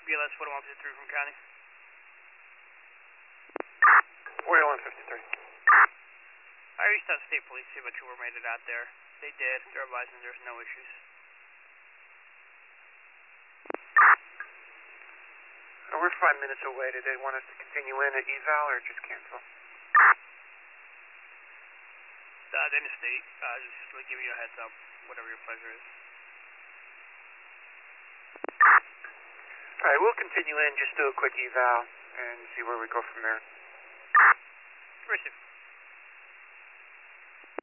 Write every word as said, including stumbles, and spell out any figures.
B L S forty-one fifty-three from County. forty-one fifty-three. I reached out to State Police, see if a trooper made it out there. They did. They're advising there's no issues. Uh, we're five minutes away. Did they want us to continue in at eval or just cancel? Uh, then the state, uh, just like give you a heads up, whatever your pleasure is. All right, we'll continue in, just do a quick eval and see where we go from there. Receive.